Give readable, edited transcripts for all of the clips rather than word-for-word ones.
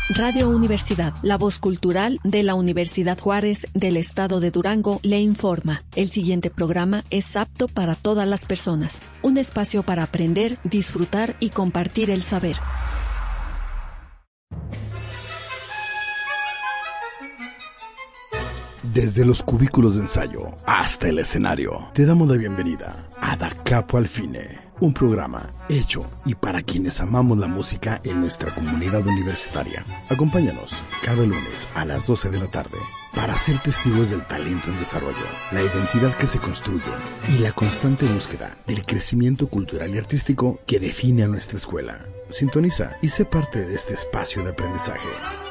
Radio Universidad, la voz cultural de la Universidad Juárez del Estado de Durango, le informa. El siguiente programa es apto para todas las personas. Un espacio para aprender, disfrutar y compartir el saber. Desde los cubículos de ensayo hasta el escenario, te damos la bienvenida a Da Capo al Fine, un programa hecho y para quienes amamos la música en nuestra comunidad universitaria. Acompáñanos cada lunes a las 12 de la tarde para ser testigos del talento en desarrollo, la identidad que se construye y la constante búsqueda del crecimiento cultural y artístico que define a nuestra escuela. Sintoniza y sé parte de este espacio de aprendizaje.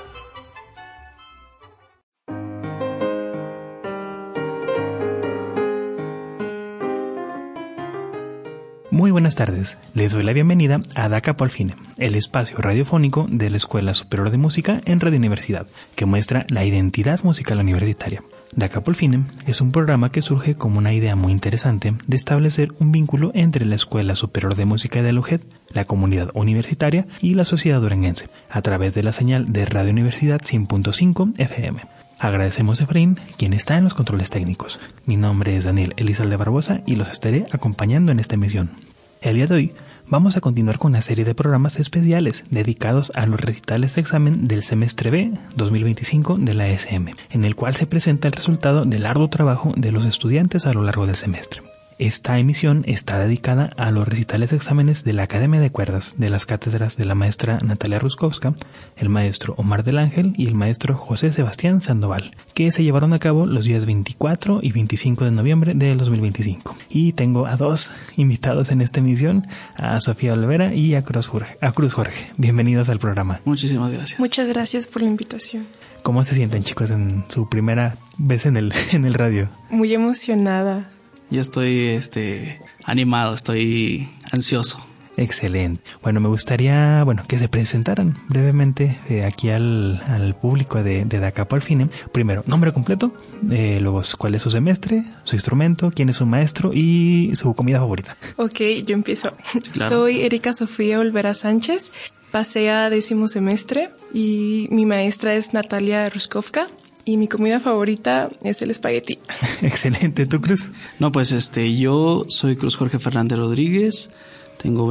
Muy buenas tardes, les doy la bienvenida a Da Capo al Fine, el espacio radiofónico de la Escuela Superior de Música en Radio Universidad, que muestra la identidad musical universitaria. Da Capo al Fine es un programa que surge como una idea muy interesante de establecer un vínculo entre la Escuela Superior de Música de la UJED, la comunidad universitaria y la sociedad duranguense, a través de la señal de Radio Universidad 100.5 FM. Agradecemos a Efraín, quien está en los controles técnicos. Mi nombre es Daniel Elizalde Barbosa y los estaré acompañando en esta emisión. El día de hoy vamos a continuar con una serie de programas especiales dedicados a los recitales de examen del semestre B 2025 de la ESM, en el cual se presenta el resultado del arduo trabajo de los estudiantes a lo largo del semestre. Esta emisión está dedicada a los recitales de exámenes de la Academia de Cuerdas de las cátedras de la maestra Natalia Ruskowska, el maestro Omar del Ángel y el maestro José Sebastián Sandoval, que se llevaron a cabo los días 24 y 25 de noviembre del 2025. Y tengo a dos invitados en esta emisión, a Sofía Olvera y a Cruz Jorge. Bienvenidos al programa. Muchísimas gracias. Muchas gracias por la invitación. ¿Cómo se sienten, chicos, en su primera vez en el radio? Muy emocionada. Yo estoy animado, estoy ansioso. Excelente. Bueno, me gustaría que se presentaran brevemente aquí al público de Da Capo al Fine. Primero, nombre completo, luego cuál es su semestre, su instrumento, quién es su maestro y su comida favorita. Ok, yo empiezo. Claro. Soy Erika Sofía Olvera Sánchez, pasé a 10º semestre y mi maestra es Natalia Ruskowska. Y mi comida favorita es el espagueti. Excelente, ¿tú, Cruz? No, pues yo soy Cruz Jorge Fernández Rodríguez, tengo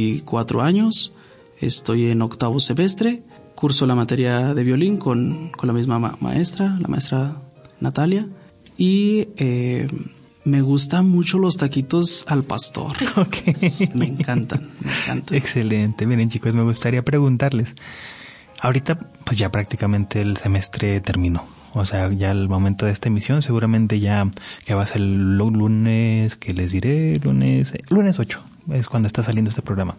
24 años, estoy en 8º semestre, curso la materia de violín con la misma maestra, la maestra Natalia, y me gustan mucho los taquitos al pastor. Okay. Me encantan. Excelente. Miren, chicos, me gustaría preguntarles. Ahorita, pues ya prácticamente el semestre terminó. O sea, ya al momento de esta emisión, seguramente ya va a ser el lunes, que les diré, lunes 8, es cuando está saliendo este programa.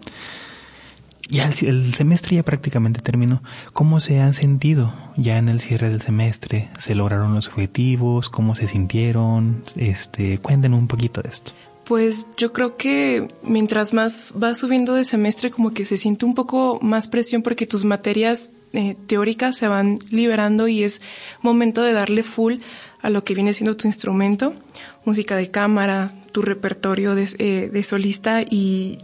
Ya el semestre ya prácticamente terminó. ¿Cómo se han sentido ya en el cierre del semestre? ¿Se lograron los objetivos? ¿Cómo se sintieron? Cuéntenos un poquito de esto. Pues yo creo que mientras más vas subiendo de semestre, como que se siente un poco más presión porque tus materias teóricas se van liberando y es momento de darle full a lo que viene siendo tu instrumento, música de cámara, tu repertorio de solista, y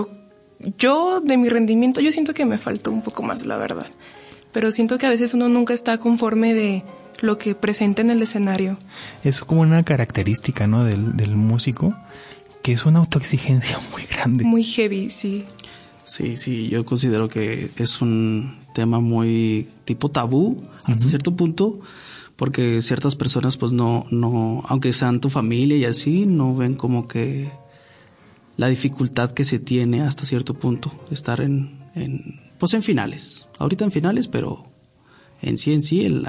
yo de mi rendimiento yo siento que me faltó un poco más, la verdad, pero siento que a veces uno nunca está conforme de lo que presenta en el escenario. Es como una característica, ¿no?, del músico, que es una autoexigencia muy grande. Muy heavy, sí. Sí, yo considero que es un tema muy tipo tabú hasta cierto punto, porque ciertas personas pues no, aunque sean tu familia y así, no ven como que la dificultad que se tiene hasta cierto punto de estar en finales. Ahorita en finales, pero en sí en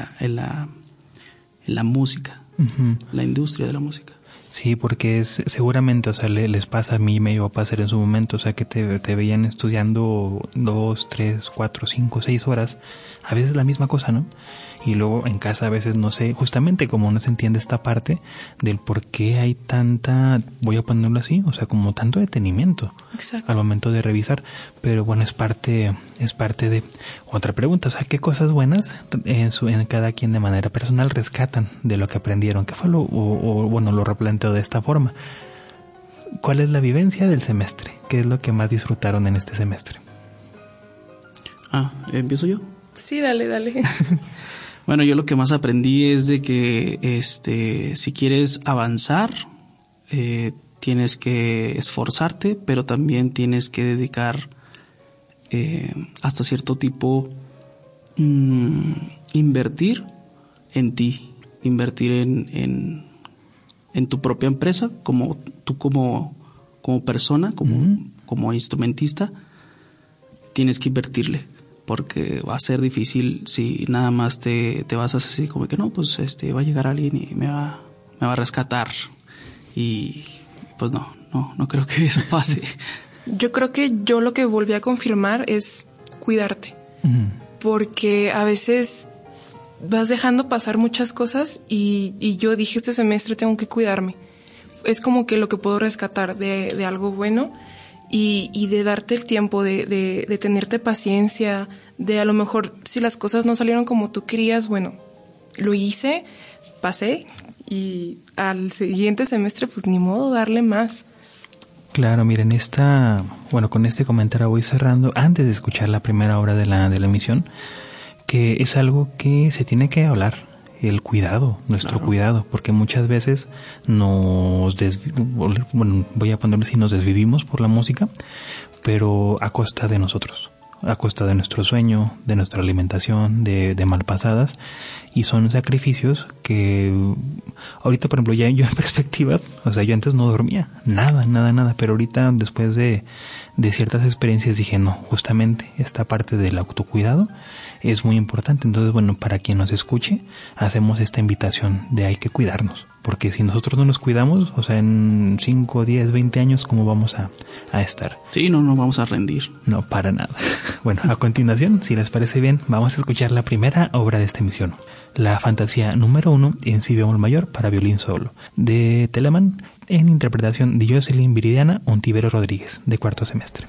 la música, la industria de la música. Sí, porque seguramente, o sea, les pasa, a mí me iba a pasar en su momento, o sea, que te veían estudiando 2, 3, 4, 5, 6 horas, a veces la misma cosa, ¿no? Y luego en casa a veces no sé, justamente como no se entiende esta parte del por qué hay tanta, voy a ponerlo así, o sea, como tanto detenimiento. Exacto. Al momento de revisar, pero bueno, es parte de otra pregunta, o sea, ¿qué cosas buenas en cada quien de manera personal rescatan de lo que aprendieron? ¿Qué fue lo replanteo de esta forma? ¿Cuál es la vivencia del semestre? ¿Qué es lo que más disfrutaron en este semestre? ¿Empiezo yo? Sí, dale. Bueno, yo lo que más aprendí es de que si quieres avanzar, tienes que esforzarte, pero también tienes que dedicar hasta cierto tipo, invertir en ti, invertir en tu propia empresa, como tú como persona, como instrumentista, tienes que invertirle, porque va a ser difícil si nada más te vas así como que no, pues va a llegar alguien y me va a rescatar, y pues no creo que eso pase. Yo creo que yo lo que volví a confirmar es cuidarte, porque a veces vas dejando pasar muchas cosas y yo dije este semestre tengo que cuidarme. Es como que lo que puedo rescatar de algo bueno y de darte el tiempo, de tenerte paciencia, de a lo mejor si las cosas no salieron como tú querías, bueno, lo hice, pasé y al siguiente semestre pues ni modo, darle más. Claro, miren, con este comentario voy cerrando antes de escuchar la primera hora de la emisión, que es algo que se tiene que hablar, el cuidado, nuestro cuidado, porque muchas veces nos desvivimos por la música, pero a costa de nosotros, a costa de nuestro sueño, de nuestra alimentación, de malpasadas, y son sacrificios que ahorita, por ejemplo, ya yo en perspectiva, o sea, yo antes no dormía, nada, pero ahorita después de ciertas experiencias dije, no, justamente esta parte del autocuidado es muy importante. Entonces, bueno, para quien nos escuche, hacemos esta invitación de hay que cuidarnos, porque si nosotros no nos cuidamos, o sea, en 5, 10, 20 años, ¿cómo vamos a estar? Sí, no vamos a rendir. No, para nada. Bueno, a continuación, si les parece bien, vamos a escuchar la primera obra de esta emisión, la fantasía número 1 en si bemol mayor para violín solo, de Telemann, en interpretación de Jocelyn Viridiana Ontiveros Rodríguez, de cuarto semestre.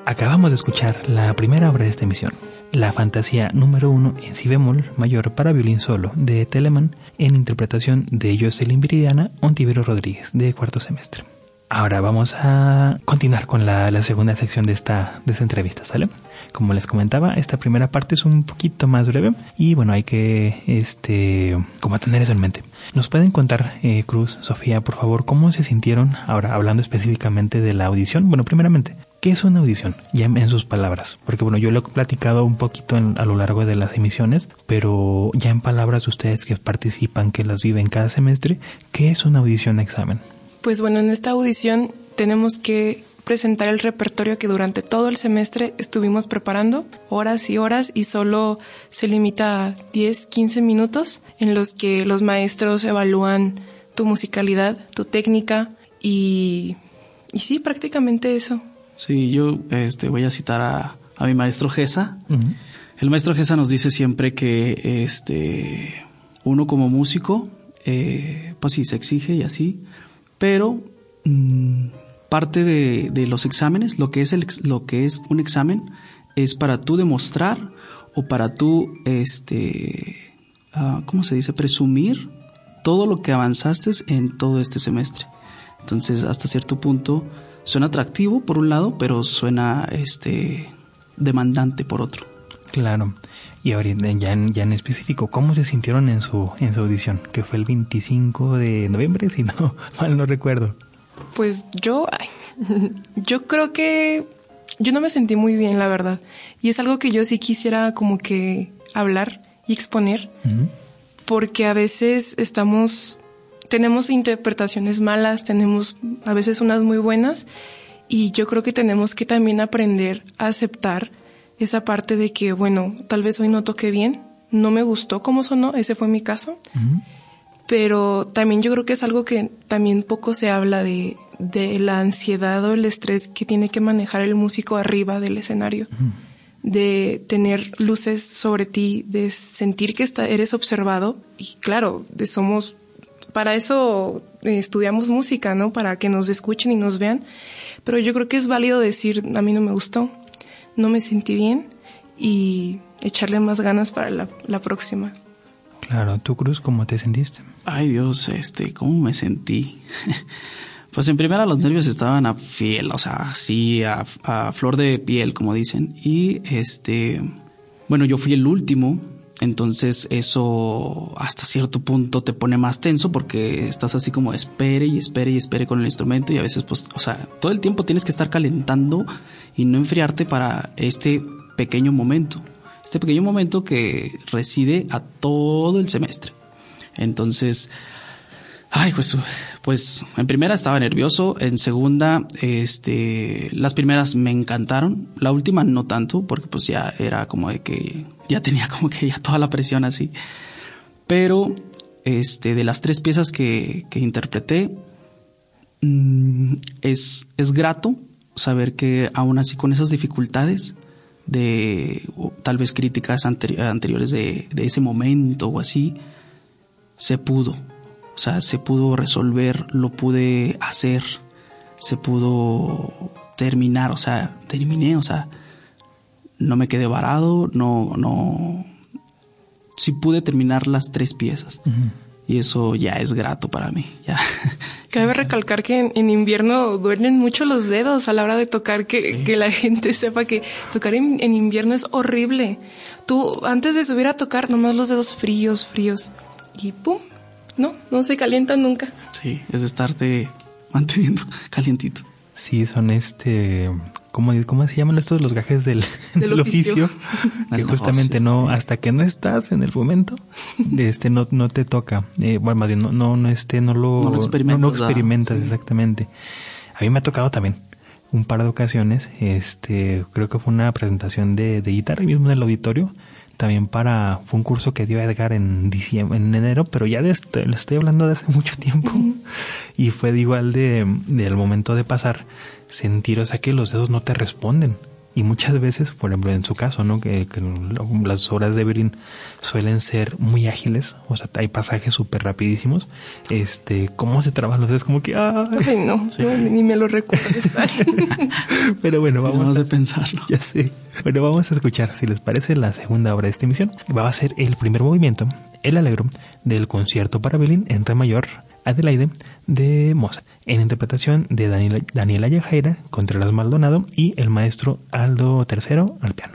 Acabamos de escuchar la primera obra de esta emisión, la Fantasía número 1 en si bemol mayor para violín solo de Telemann, en interpretación de Jocelyn Viridiana Ontiveros Rodríguez, de cuarto semestre. Ahora vamos a continuar con la segunda sección de esta entrevista, ¿sale? Como les comentaba, esta primera parte es un poquito más breve y bueno, hay que como tener eso en mente. ¿Nos pueden contar, Cruz, Sofía, por favor, cómo se sintieron ahora hablando específicamente de la audición? Bueno, primeramente, ¿qué es una audición? Ya en sus palabras, porque bueno, yo lo he platicado un poquito a lo largo de las emisiones, pero ya en palabras de ustedes que participan, que las viven cada semestre, ¿qué es una audición examen? Pues bueno, en esta audición tenemos que presentar el repertorio que durante todo el semestre estuvimos preparando, horas y horas, y solo se limita a 10-15 minutos en los que los maestros evalúan tu musicalidad, tu técnica y sí, prácticamente eso. Sí, yo voy a citar a mi maestro Gesa. Uh-huh. El maestro Gesa nos dice siempre que uno como músico, pues sí, se exige y así, pero parte de los exámenes, lo que es un examen, es para tú demostrar o para tú, ¿cómo se dice? Presumir todo lo que avanzaste en todo este semestre. Entonces, hasta cierto punto, suena atractivo por un lado, pero suena demandante por otro. Claro. Y ahorita ya en específico, ¿cómo se sintieron en su audición? Que fue el 25 de noviembre, si no mal no recuerdo. Pues yo creo que yo no me sentí muy bien, la verdad. Y es algo que yo sí quisiera como que hablar y exponer. Uh-huh. Porque a veces tenemos interpretaciones malas, tenemos a veces unas muy buenas, y yo creo que tenemos que también aprender a aceptar esa parte de que, bueno, tal vez hoy no toqué bien, no me gustó cómo sonó, ese fue mi caso, uh-huh. Pero también yo creo que es algo que también poco se habla de la ansiedad o el estrés que tiene que manejar el músico arriba del escenario, uh-huh. De tener luces sobre ti, de sentir que eres observado, y claro, para eso estudiamos música, ¿no? Para que nos escuchen y nos vean, pero yo creo que es válido decir, a mí no me gustó, no me sentí bien, y echarle más ganas para la próxima. Claro. ¿Tú, Cruz, cómo te sentiste? Ay, Dios, ¿cómo me sentí? Pues en primera los nervios estaban a fiel, o sea, sí, a flor de piel, como dicen. Y bueno, yo fui el último, entonces eso hasta cierto punto te pone más tenso porque estás así como espere con el instrumento, y a veces pues, o sea, todo el tiempo tienes que estar calentando y no enfriarte para este pequeño momento que reside a todo el semestre. Entonces, pues en primera estaba nervioso, en segunda, las primeras me encantaron, la última no tanto, porque pues ya era como de que ya tenía como que ya toda la presión así, pero de las 3 piezas que interpreté, es grato saber que aún así con esas dificultades de tal vez críticas anteriores de ese momento o así, se pudo resolver, lo pude hacer, se pudo terminar, terminé, no me quedé varado, sí pude terminar las 3 piezas. Uh-huh. Y eso ya es grato para mí, ya. Cabe recalcar que en invierno duelen mucho los dedos a la hora de tocar, que la gente sepa que tocar en invierno es horrible. Tú, antes de subir a tocar, nomás los dedos fríos, y pum, no se calientan nunca. Sí, es de estarte manteniendo calientito. Sí, son ¿cómo se llaman estos? Los gajes del oficio. Que justamente no, hasta que no estás en el momento, no te toca. Bueno, más bien, no lo experimentas, exactamente. A mí me ha tocado también un par de ocasiones, creo que fue una presentación de guitarra mismo en el auditorio, también fue un curso que dio Edgar en enero, pero ya le estoy hablando de hace mucho tiempo. Uh-huh. Y fue igual del momento de pasar, sentir, que los dedos no te responden. Y muchas veces, por ejemplo, en su caso, ¿no? Que las obras de Evelyn suelen ser muy ágiles, o sea, hay pasajes súper rapidísimos. ¿Cómo se trabajan los dedos? Como que, ay, no, sí. No, ni me lo recuerdes. Pero bueno, vamos a pensarlo. Ya sé. Bueno, vamos a escuchar, si les parece, la segunda obra de esta emisión. Va a ser el primer movimiento, el Allegro, del concierto para violín en re mayor, Adelaide, de Mozart, en interpretación de Daniela Yajaira, Contreras Maldonado y el maestro Aldo III al piano.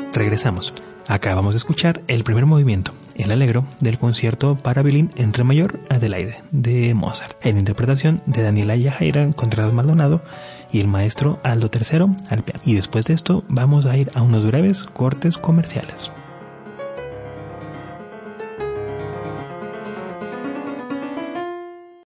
Regresamos. Acá vamos a escuchar el primer movimiento, el Allegro, del concierto para violín en re mayor Adelaide de Mozart, en interpretación de Daniela Yajaira Contreras Maldonado y el maestro Aldo III al piano. Y después de esto vamos a ir a unos breves cortes comerciales.